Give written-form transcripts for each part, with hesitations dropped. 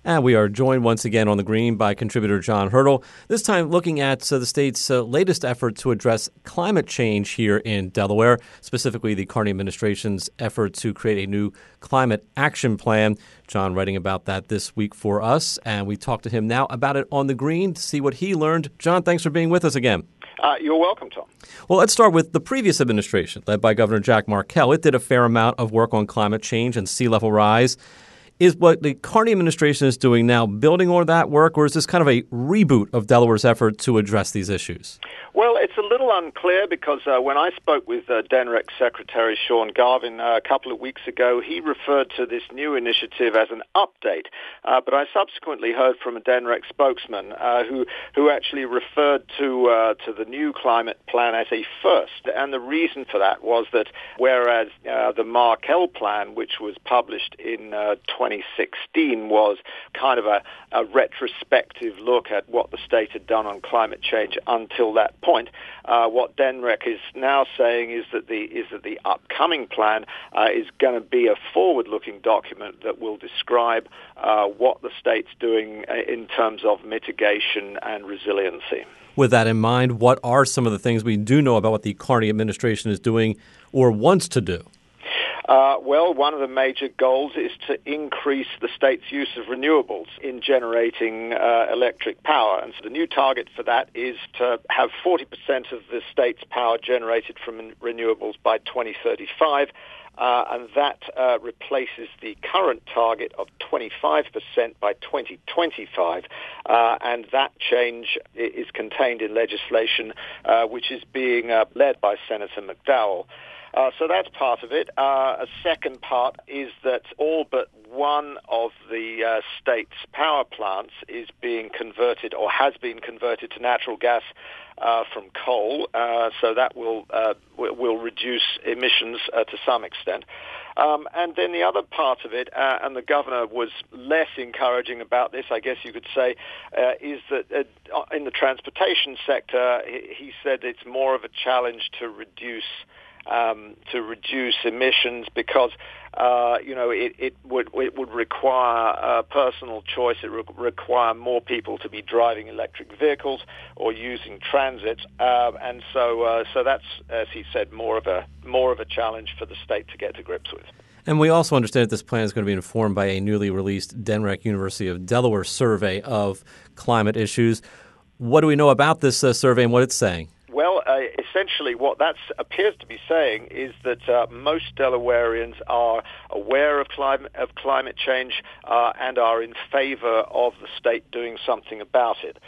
And we are joined once again on the Green by contributor John Hurdle, this time looking at the state's latest effort to address climate change here in Delaware, specifically the Carney administration's effort to create a new climate action plan. John writing about that this week for us, and we talked to him now about it on the Green to see what he learned. John, thanks for being with us again. You're welcome, Tom. Well, let's start with the previous administration, led by Governor Jack Markell. It did a fair amount of work on climate change and sea level rise. Is what the Carney administration is doing now building on that work, or is this kind of a reboot of Delaware's effort to address these issues? Well, it's a little unclear because when I spoke with DENREC Secretary Sean Garvin a couple of weeks ago, he referred to this new initiative as an update. But I subsequently heard from a DENREC spokesman who actually referred to the new climate plan as a first. And the reason for that was that whereas the Markell plan, which was published in 2016, was kind of a retrospective look at what the state had done on climate change until that point. What DENREC is now saying is that the upcoming plan is going to be a forward-looking document that will describe what the state's doing in terms of mitigation and resiliency. With that in mind, what are some of the things we do know about what the Carney administration is doing or wants to do? Well, one of the major goals is to increase the state's use of renewables in generating electric power. And so the new target for that is to have 40% of the state's power generated from renewables by 2035. And that replaces the current target of 25% by 2025. And that change is contained in legislation which is being led by Senator McDowell. So that's part of it. A second part is that all but one of the state's power plants is being converted or has been converted to natural gas from coal. So that will reduce emissions to some extent. And then the other part of it, and the governor was less encouraging about this, I guess you could say, is that in the transportation sector, he said it's more of a challenge to reduce emissions because it would require personal choice. It would require more people to be driving electric vehicles or using transit, and so that's, as he said, more of a challenge for the state to get to grips with. And we also understand that this plan is going to be informed by a newly released DENREC University of Delaware survey of climate issues. What do we know about this survey and what it's saying? Well, essentially what that appears to be saying is that most Delawareans are aware of climate change and are in favor of the state doing something about it.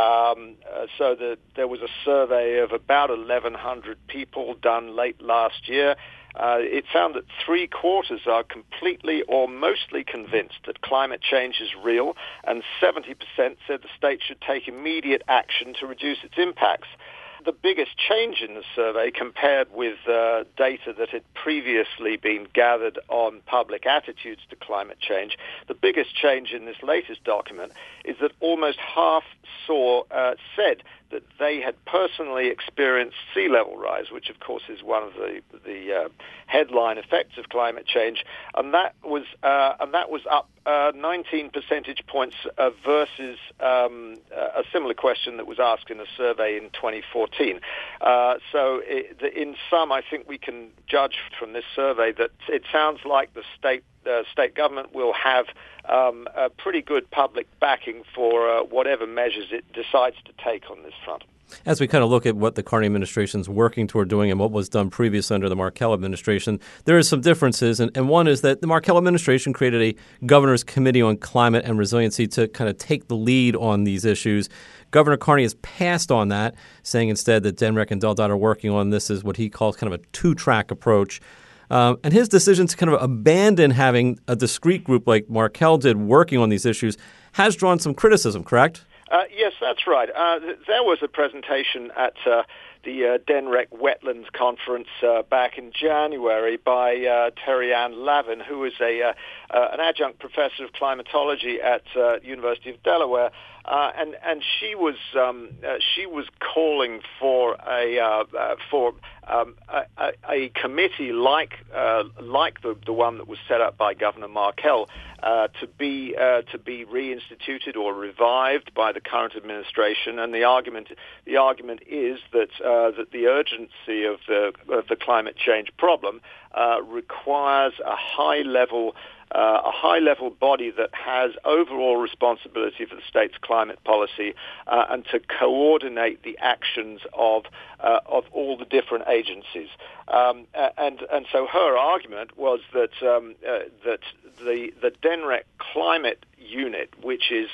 So there was a survey of about 1,100 people done late last year. It found that 3/4 are completely or mostly convinced that climate change is real, and 70% said the state should take immediate action to reduce its impacts. The biggest change in the survey compared with data that had previously been gathered on public attitudes to climate change, the biggest change in this latest document is that almost half said that they had personally experienced sea level rise, which of course is one of the headline effects of climate change, and that was up 19 percentage points versus a similar question that was asked in a survey in 2014. So in sum, I think we can judge from this survey that it sounds like the state government will have a pretty good public backing for whatever measures it decides to take on this front. As we kind of look at what the Carney administration is working toward doing and what was done previously under the Markell administration, there are some differences. And one is that the Markell administration created a governor's committee on climate and resiliency to kind of take the lead on these issues. Governor Carney has passed on that, saying instead that DENREC and DelDOT are working on this as what he calls kind of a two-track approach. And his decision to kind of abandon having a discrete group like Markell did working on these issues has drawn some criticism, correct? Yes, that's right. There was a presentation at DENREC Wetlands Conference back in January by Terry Ann Lavin, who is an adjunct professor of climatology at University of Delaware. And she was calling for a committee like the one that was set up by Governor Markell to be reinstituted or revived by the current administration. And the argument is that the urgency of the climate change problem requires a high level body that has overall responsibility for the state's climate policy and to coordinate the actions of all the different agencies. And so her argument was that the DENREC Climate Unit, which is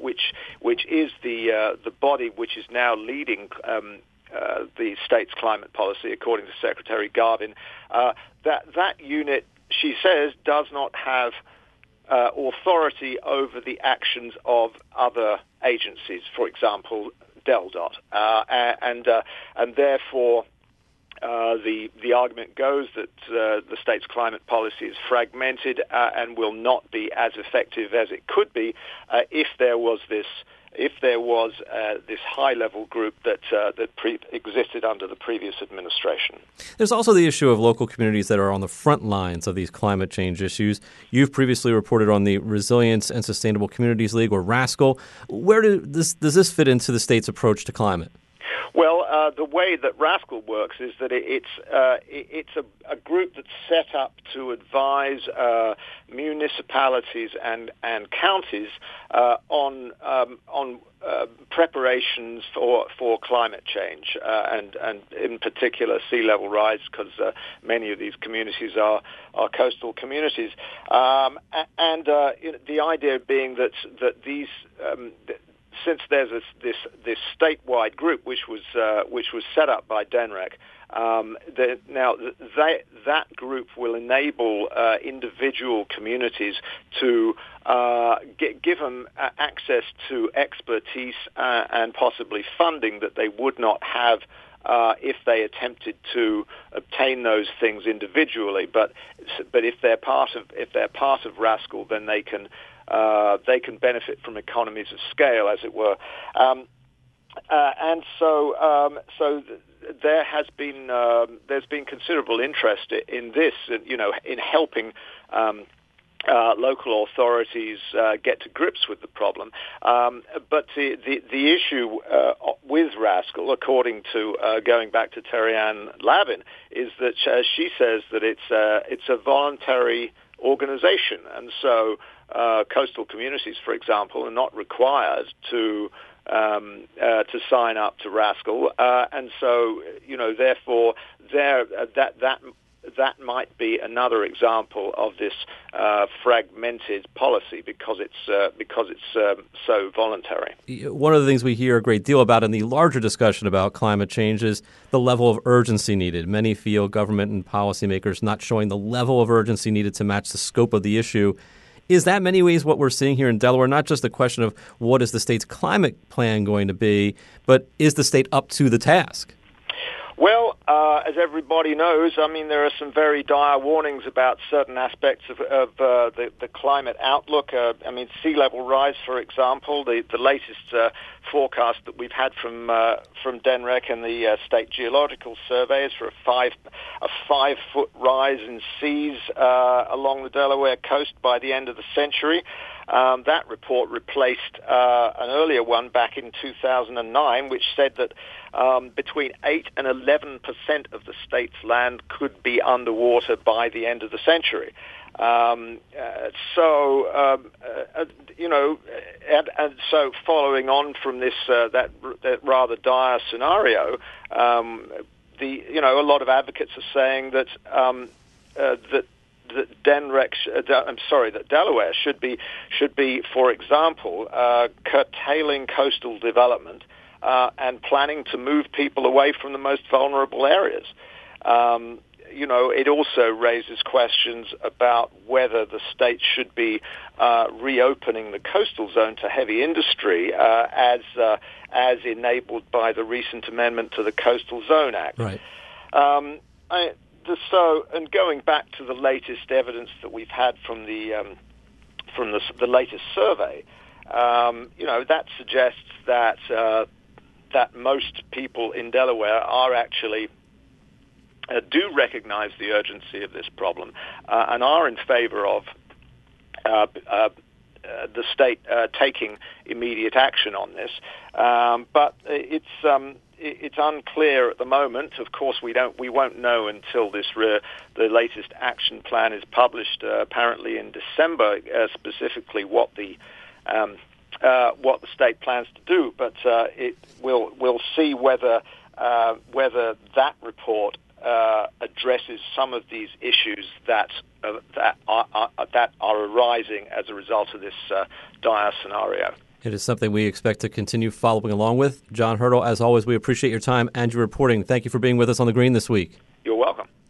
the body which is now leading the state's climate policy, according to Secretary Garvin, that unit, she says, does not have authority over the actions of other agencies, for example, DelDOT, and therefore the argument goes that the state's climate policy is fragmented and will not be as effective as it could be if there was this high-level group that existed under the previous administration. There's also the issue of local communities that are on the front lines of these climate change issues. You've previously reported on the Resilience and Sustainable Communities League, or RASCL. Where does this fit into the state's approach to climate? Well, the way that RASCL works is that it's a group that's set up to advise municipalities and counties on preparations for climate change and in particular sea level rise, because many of these communities are coastal communities, and the idea being that these since there's this statewide group which was set up by DENREC, that group will enable individual communities to give them access to expertise and possibly funding that they would not have if they attempted to obtain those things individually. But if they're part of RASCL, then they can benefit from economies of scale, as it were, and so there's been considerable interest in this, in helping local authorities get to grips with the problem. But the issue with RASCL, according to going back to Terry Ann Lavin, is that she says that it's a voluntary organization, and so coastal communities, for example, are not required to sign up to RASCL, and so therefore that might be another example of this fragmented policy because it's so voluntary. One of the things we hear a great deal about in the larger discussion about climate change is the level of urgency needed. Many feel government and policymakers not showing the level of urgency needed to match the scope of the issue. Is that in many ways what we're seeing here in Delaware? Not just a question of what is the state's climate plan going to be, but is the state up to the task? Well, as everybody knows, I mean, there are some very dire warnings about certain aspects of the climate outlook. I mean, sea level rise, for example, the latest forecast that we've had from DENREC and the State Geological Survey is for a 5-foot rise in seas along the Delaware coast by the end of the century. That report replaced an earlier one back in 2009, which said that between 8 and 11% of the state's land could be underwater by the end of the century. And so following on from this, that rather dire scenario, a lot of advocates are saying that that Delaware should be, for example, curtailing coastal development and planning to move people away from the most vulnerable areas. it also raises questions about whether the state should be reopening the coastal zone to heavy industry as enabled by the recent amendment to the Coastal Zone Act. Right. And going back to the latest evidence that we've had from the latest survey, that suggests that most people in Delaware are actually do recognize the urgency of this problem and are in favor of the state taking immediate action on this. But it's unclear at the moment. Of course, we won't know until the latest action plan is published, apparently in December, specifically what the state plans to do. But we'll see whether that report addresses some of these issues that are arising as a result of this dire scenario. It is something we expect to continue following along with. John Hurtle, as always, we appreciate your time and your reporting. Thank you for being with us on The Green this week.